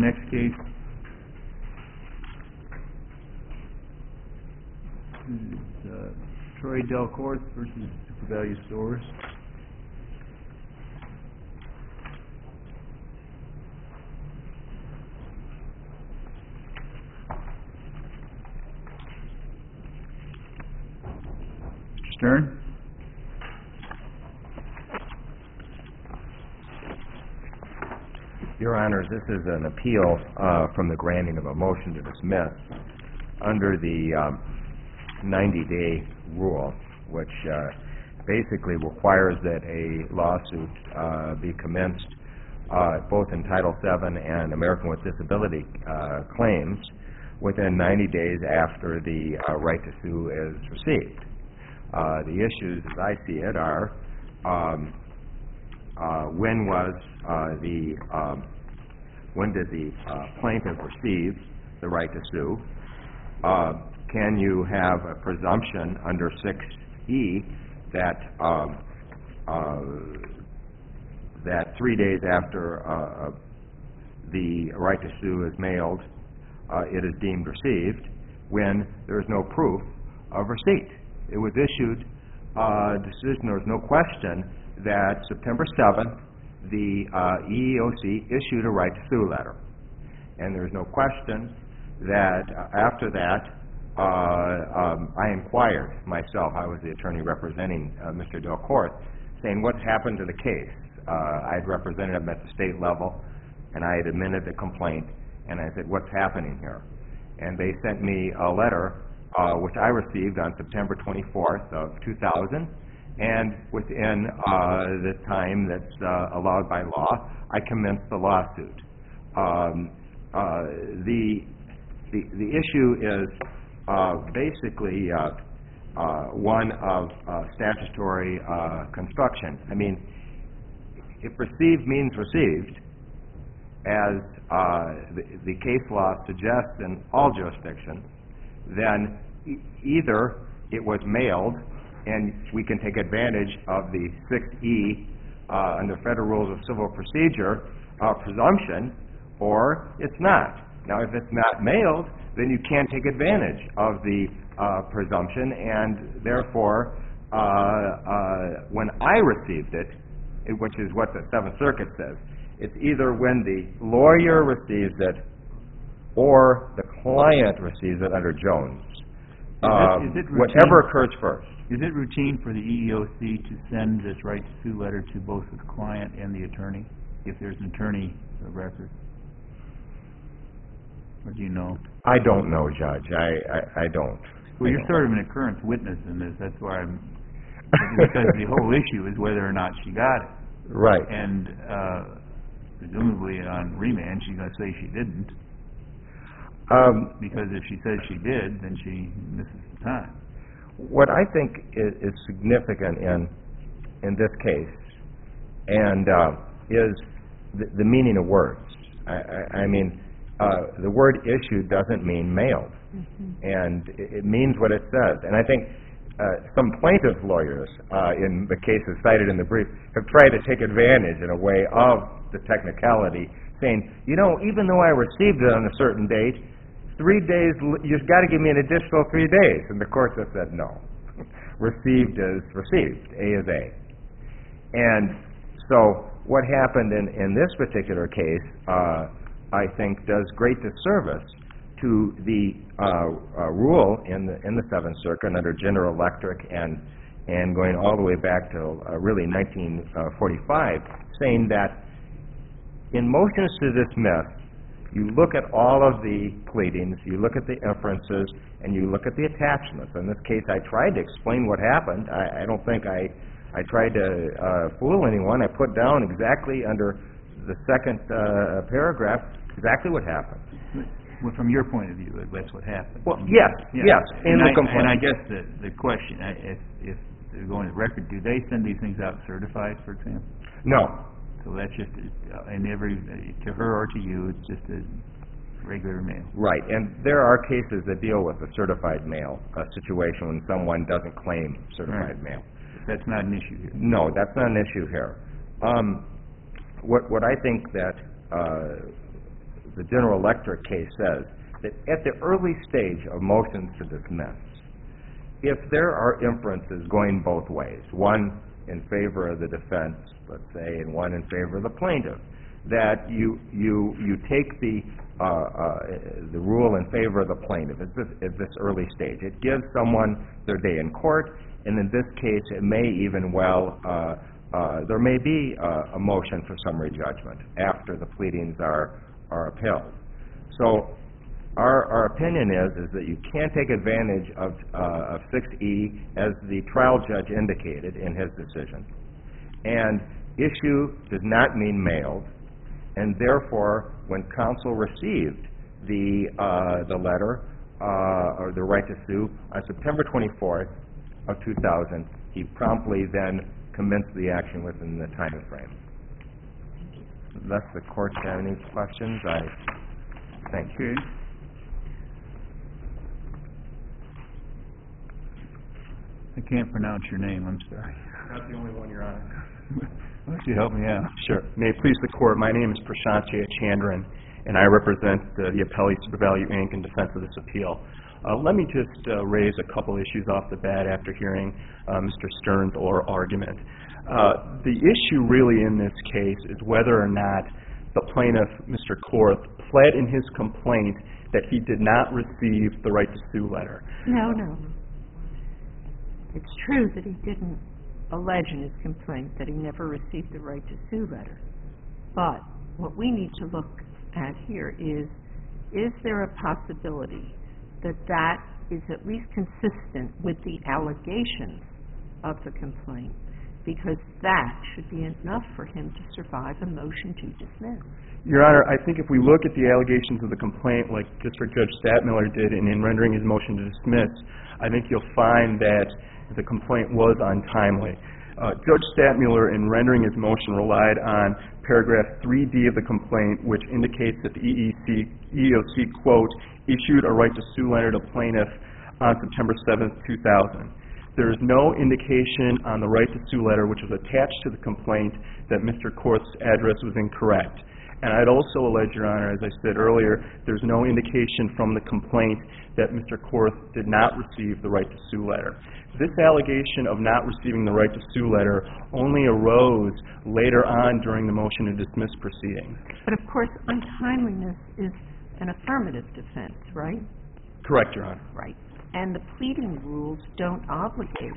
next case. This is Troy Delcourt versus Super Value Stores. Stern. Your Honors, this is an appeal from the granting of a motion to dismiss under the 90-day rule, which basically requires that a lawsuit be commenced both in Title VII and American with Disability claims within 90 days after the right to sue is received. The issues, as I see it, are when did the plaintiff receive the right to sue? Can you have a presumption under 6E that that 3 days after the right to sue is mailed, it is deemed received when there is no proof of receipt? It was issued decision, there was no question that September 7th, the EEOC issued a right to sue letter. And there's no question that after that, I inquired myself, I was the attorney representing Mr. Delcourt, saying what's happened to the case. I had represented him at the state level, and I had admitted the complaint, and I said, what's happening here? And they sent me a letter, which I received on September 24th of 2000, and within the time that's allowed by law, I commenced the lawsuit. The issue is basically one of statutory construction. I mean, if received means received, as the case law suggests in all jurisdictions, then either it was mailed and we can take advantage of the 6E under Federal Rules of Civil Procedure presumption, or it's not. Now, if it's not mailed, then you can't take advantage of the presumption, and therefore, when I received it, which is what the Seventh Circuit says, it's either when the lawyer receives it or the client receives it under Jones. Whatever occurs first. Is it routine for the EEOC to send this right to sue letter to both the client and the attorney, if there's an attorney of record? Or do you know? I don't know, Judge. I don't. Well, you're sort of an occurrence witness in this. That's why I'm... because the whole issue is whether or not she got it. Right. And presumably on remand, she's going to say she didn't. Because if she says she did, then she misses the time. What I think is significant in this case, and is the meaning of words. I mean, the word issued doesn't mean mailed, and it means what it says. And I think some plaintiff lawyers in the cases cited in the brief have tried to take advantage in a way of the technicality, saying, you know, even though I received it on a certain date, 3 days, you've got to give me an additional 3 days. And the courts have said no. Received is received. A is A. And so what happened in this particular case, I think, does great disservice to the rule in the Seventh Circuit under General Electric and going all the way back to really 1945, saying that in motions to dismiss, you look at all of the pleadings, you look at the inferences, and you look at the attachments. In this case, I tried to explain what happened. I don't think I tried to fool anyone. I put down exactly under the second paragraph exactly what happened. Well, from your point of view, that's what happened. Well, yes. And I guess the question, if they're going to record, do they send these things out certified, for example? No. So that's just, to her or to you, it's just a regular mail. Right, and there are cases that deal with a certified mail situation when someone doesn't claim certified mail. That's not an issue here. No, that's not an issue here. What I think that the General Electric case says that at the early stage of motions to dismiss, if there are inferences going both ways, one in favor of the defense, let's say, and one in favor of the plaintiff, that you take the rule in favor of the plaintiff at this early stage. It gives someone their day in court, and in this case, it may even there may be a motion for summary judgment after the pleadings are upheld. So our opinion is that you can't take advantage of 6E as the trial judge indicated in his decision. And issue does not mean mailed, and therefore, when counsel received the letter or the right to sue on September 24th of 2000, he promptly then commenced the action within the time frame. Unless the court has any questions, I thank you. Okay. I can't pronounce your name, I'm sorry. Not the only one, Your Honor. Why don't you help me out? Sure. May it please the Court, my name is Prashant Chandran, and I represent the appellee SuperValue, Inc. in defense of this appeal. Let me just raise a couple issues off the bat after hearing Mr. Stern's oral argument. The issue really in this case is whether or not the plaintiff, Mr. Korth, pled in his complaint that he did not receive the right to sue letter. No. It's true that he didn't allege in his complaint that he never received the right to sue letter. But what we need to look at here is there a possibility that that is at least consistent with the allegations of the complaint? Because that should be enough for him to survive a motion to dismiss. Your Honor, I think if we look at the allegations of the complaint like District Judge Statmiller did in rendering his motion to dismiss, I think you'll find that the complaint was untimely. Judge Statmiller, in rendering his motion, relied on paragraph 3D of the complaint, which indicates that the EEOC, quote, issued a right to sue letter to plaintiff on September 7th, 2000. There is no indication on the right to sue letter, which was attached to the complaint, that Mr. Korth's address was incorrect. And I'd also allege, Your Honor, as I said earlier, there's no indication from the complaint that Mr. Korth did not receive the right to sue letter. This allegation of not receiving the right to sue letter only arose later on during the motion to dismiss proceedings. But of course, untimeliness is an affirmative defense, right? Correct, Your Honor. Right. And the pleading rules don't obligate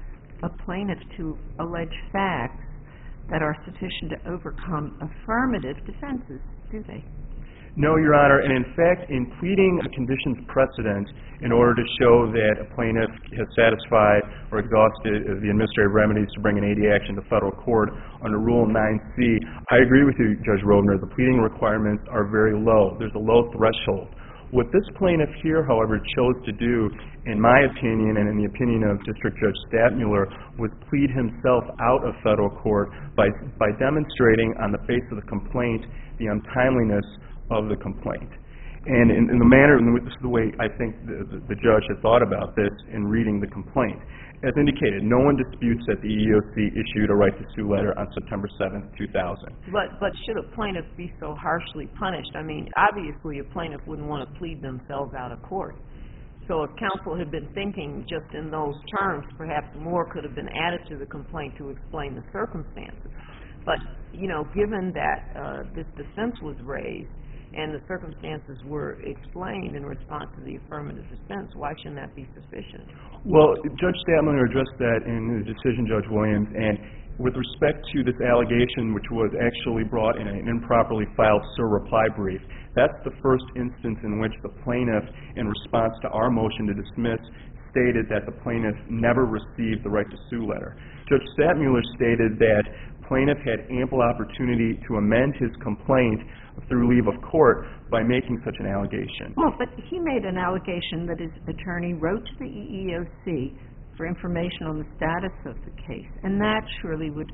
a plaintiff to allege facts that are sufficient to overcome affirmative defenses, do they? No, Your Honor, and in fact, in pleading a conditions precedent in order to show that a plaintiff has satisfied or exhausted the administrative remedies to bring an AD action to federal court under Rule 9C, I agree with you, Judge Robner, the pleading requirements are very low. There's a low threshold. What this plaintiff here, however, chose to do, in my opinion and in the opinion of District Judge Statmiller, was plead himself out of federal court by demonstrating on the face of the complaint the untimeliness of the complaint. And in the manner, and this is the way I think the judge had thought about this in reading the complaint. As indicated, no one disputes that the EEOC issued a right to sue letter on September 7th, 2000. But should a plaintiff be so harshly punished? I mean, obviously a plaintiff wouldn't want to plead themselves out of court. So if counsel had been thinking just in those terms, perhaps more could have been added to the complaint to explain the circumstances. But, you know, given that this defense was raised and the circumstances were explained in response to the affirmative defense, why shouldn't that be sufficient? Well, Judge Statmiller addressed that in the decision, Judge Williams, and with respect to this allegation, which was actually brought in an improperly filed SIR reply brief, that's the first instance in which the plaintiff, in response to our motion to dismiss, stated that the plaintiff never received the right to sue letter. Judge Statmiller stated that plaintiff had ample opportunity to amend his complaint through leave of court by making such an allegation. Well, but he made an allegation that his attorney wrote to the EEOC for information on the status of the case, and that surely would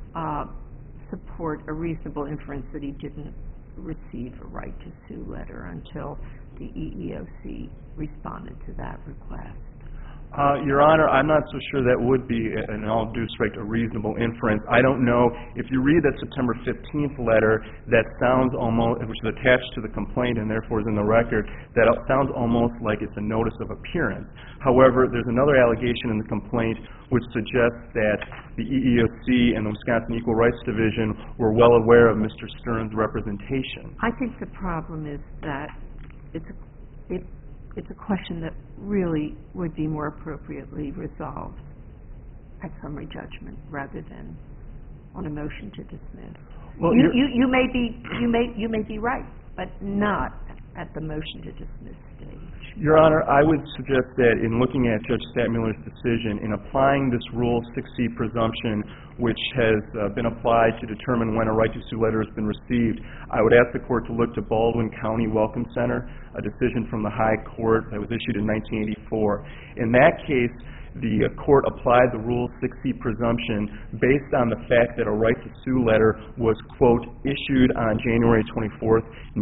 support a reasonable inference that he didn't receive a right to sue letter until the EEOC responded to that request. Your Honor, I'm not so sure that would be, in all due respect, a reasonable inference. I don't know. If you read that September 15th letter, that sounds almost, which is attached to the complaint and therefore is in the record, that sounds almost like it's a notice of appearance. However, there's another allegation in the complaint which suggests that the EEOC and the Wisconsin Equal Rights Division were well aware of Mr. Stern's representation. I think the problem is that it's a question that really would be more appropriately resolved at summary judgment rather than on a motion to dismiss. Well, you may be right, but not at the motion to dismiss stage. Your Honor, I would suggest that in looking at Judge Stadtmiller's decision, in applying this Rule 6C presumption, which has been applied to determine when a right to sue letter has been received, I would ask the Court to look to Baldwin County Welcome Center, a decision from the High Court that was issued in 1984. In that case, the Court applied the Rule 6C presumption based on the fact that a right to sue letter was, quote, issued on January 24th,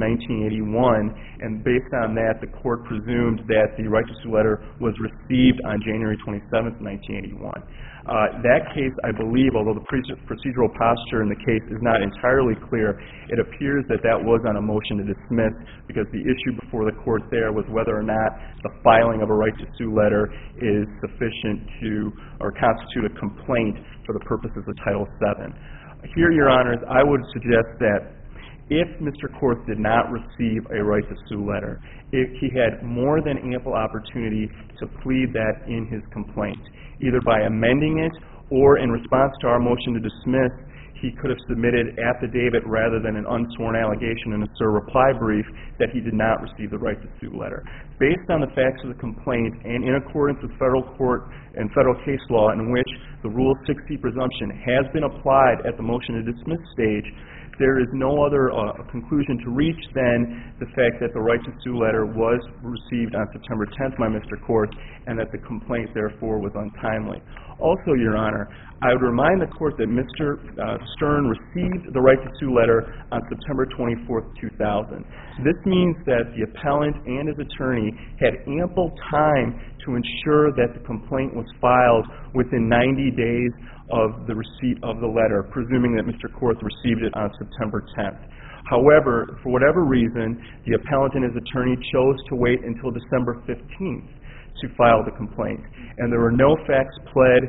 1981, and based on that, the Court presumed that the right to sue letter was received on January 27th, 1981. That case, I believe, although the procedural posture in the case is not entirely clear, it appears that that was on a motion to dismiss because the issue before the Court there was whether or not the filing of a right to sue letter is sufficient to or constitute a complaint for the purposes of Title VII. Here, Your Honors, I would suggest that if Mr. Korth did not receive a right to sue letter, if he had more than ample opportunity to plead that in his complaint, either by amending it or in response to our motion to dismiss, he could have submitted affidavit rather than an unsworn allegation in a SIR reply brief that he did not receive the right to sue letter. Based on the facts of the complaint and in accordance with federal court and federal case law in which the Rule 6C presumption has been applied at the motion to dismiss stage, there is no other conclusion to reach than the fact that the right to sue letter was received on September 10th by Mr. Korth and that the complaint, therefore, was untimely. Also, Your Honor, I would remind the Court that Mr. Stern received the right to sue letter on September 24th, 2000. This means that the appellant and his attorney had ample time to ensure that the complaint was filed within 90 days of the receipt of the letter, presuming that Mr. Korth received it on September 10th. However, for whatever reason, the appellant and his attorney chose to wait until December 15th to file the complaint. And there were no facts pled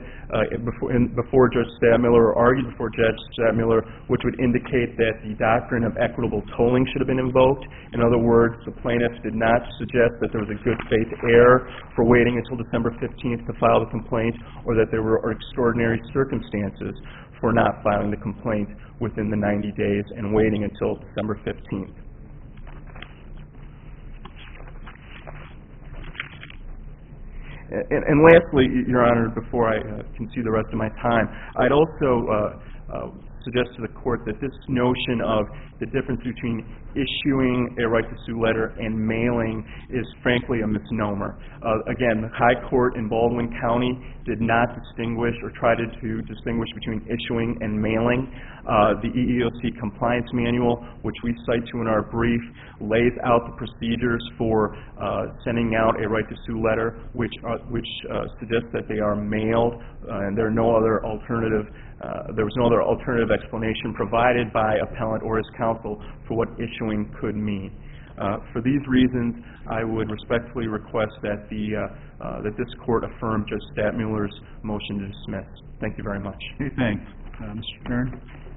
before Judge Stadtmiller or argued before Judge Stadtmiller which would indicate that the doctrine of equitable tolling should have been invoked. In other words, the plaintiff did not suggest that there was a good faith error for waiting until December 15th to file the complaint or that there were extraordinary circumstances for not filing the complaint within the 90 days and waiting until December 15th. And lastly, Your Honor, before I concede the rest of my time, I'd also suggest to the Court that this notion of the difference between issuing a right to sue letter and mailing is frankly a misnomer. Again, the High Court in Baldwin County did not distinguish or try to distinguish between issuing and mailing. The EEOC Compliance Manual, which we cite to in our brief, lays out the procedures for sending out a right to sue letter, which suggests that they are mailed, and there was no other alternative explanation provided by appellant or his counsel for what issuing could mean. For these reasons, I would respectfully request that this Court affirm Judge Stadtmiller's motion to dismiss. Thank you very much. Okay, thanks. Mr. Stern?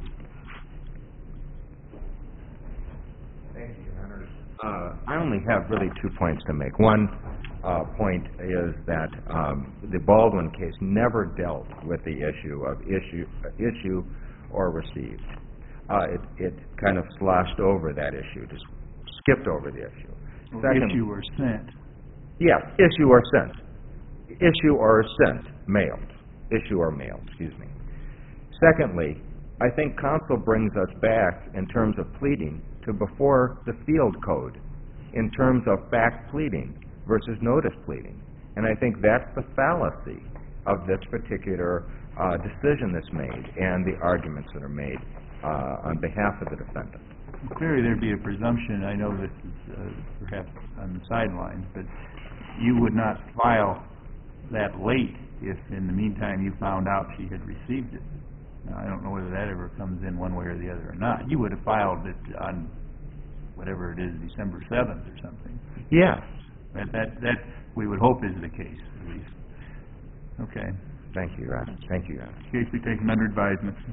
Thank you, Your Honors. I only have really 2 points to make. One point is that the Baldwin case never dealt with the issue of issue or received. It kind of sloshed over that issue, just skipped over the issue. Second, issue or sent. Yes, issue or sent. Issue or sent, mailed. Issue or mailed, excuse me. Secondly, I think counsel brings us back in terms of pleading to before the field code, in terms of fact pleading versus notice pleading. And I think that's the fallacy of this particular decision that's made and the arguments that are made on behalf of the defendant. Clearly there'd be a presumption, I know this is perhaps on the sidelines, but you would not file that late if in the meantime you found out she had received it. Now, I don't know whether that ever comes in one way or the other or not. You would have filed it on whatever it is, December 7th or something. Yes. That we would hope is the case, at least. Okay. Thank you, Your Honor. Thank you, Your Honor. Case be taken under advisement.